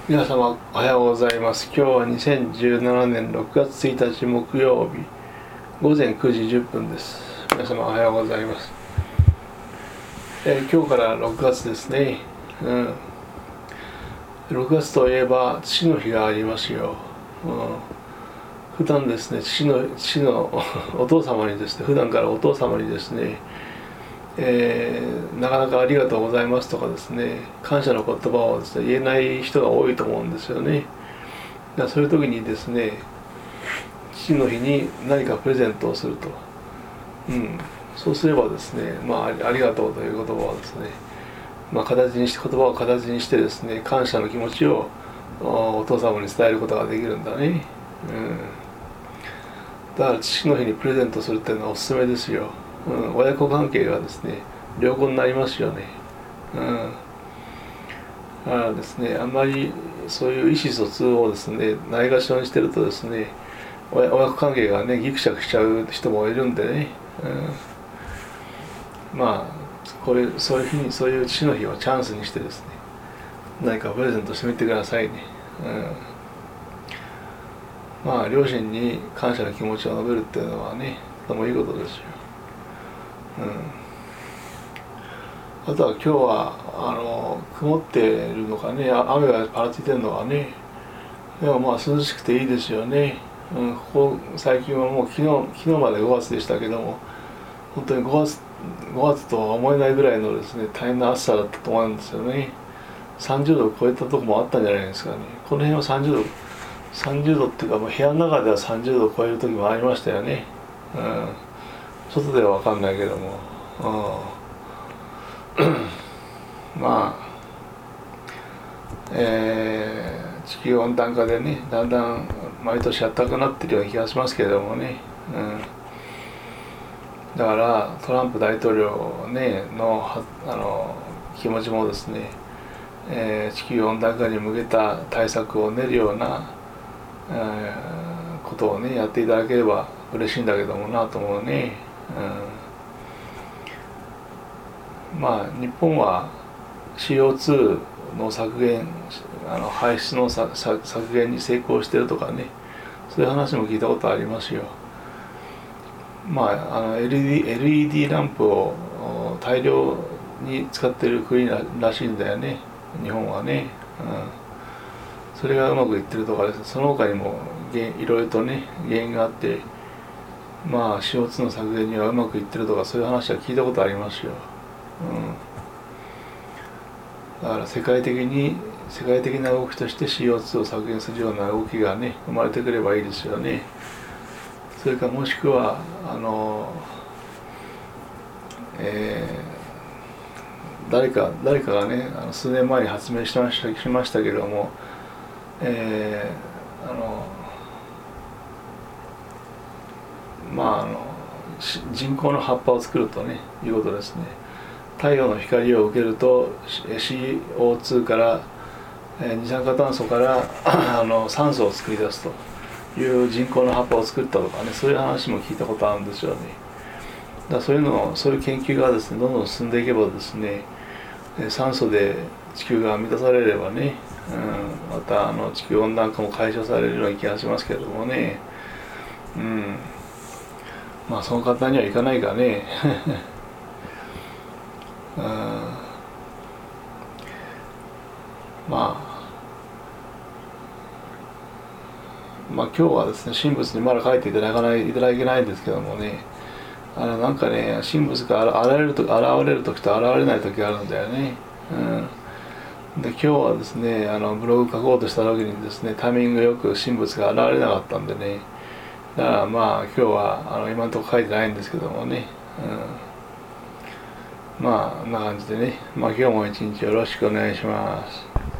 皆様おはようございます。今日は2017年6月1日木曜日午前9時10分です。皆様おはようございます。今日から6月ですね。6月といえば父の日がありますよ。普段ですね、父のお父様にですね、普段からお父様にですね、なかなかありがとうございますとかですね、感謝の言葉をですね言えない人が多いと思うんですよね。だからそういう時にですね、父の日に何かプレゼントをすると、そうすればですね、ありがとうという言葉をですね、言葉を形にしてですね、感謝の気持ちをお父様に伝えることができるんだね。だから父の日にプレゼントするっていうのはおすすめですよ。親子関係がですね良好になりますよね。だからですね、あんまりそういう意思疎通をですねないがしろにしてるとですね、親子関係がねギクシャクしちゃう人もいるんでね、そういう父の日をチャンスにしてですね、何かプレゼントしてみてくださいね。両親に感謝の気持ちを述べるっていうのはね、とてもいいことですよ。あとは今日は曇ってるのかね、雨がぱらついてるのかね。でも涼しくていいですよね。ここ最近はもう昨日まで5月でしたけども、本当に5月とは思えないぐらいのですね大変な暑さだったと思うんですよね。30度を超えたとこもあったんじゃないですかね。この辺は30度っていうか、部屋の中では30度を超える時もありましたよね。外では分かんないけども、地球温暖化でね、だんだん毎年暖かくなってるような気がしますけれどもね、だからトランプ大統領、の気持ちもですね、地球温暖化に向けた対策を練るような、ことをねやっていただければ嬉しいんだけどもなと思うね。日本は CO2 の削減、排出の削減に成功してるとかね、そういう話も聞いたことありますよ。LED ランプを大量に使ってる国らしいんだよね、日本はね。それがうまくいってるとかです。その他にもいろいろとね原因があって、CO2 の削減にはうまくいってるとか、そういう話は聞いたことありますよ。だから世界的な動きとして CO2 を削減するような動きがね生まれてくればいいですよね。それかもしくは誰かがね数年前に発明しましたけれども、人工の葉っぱを作るとねいうことですね。太陽の光を受けると CO2 から二酸化炭素から酸素を作り出すという人工の葉っぱを作ったとかね、そういう話も聞いたことあるんですよね。だからそういう研究がですねどんどん進んでいけばですね、酸素で地球が満たされればね、また地球温暖化も解消されるような気がしますけれどもね。その簡単にはいかないがね。今日はですね神仏にまだ書いていただけないんですけどもね、神仏が現れる時と現れない時があるんだよね。で今日はですねブログ書こうとした時にですねタイミングよく神仏が現れなかったんでね、だから今日は今のところ書いてないんですけどもね、こんな感じでね、今日も一日よろしくお願いします。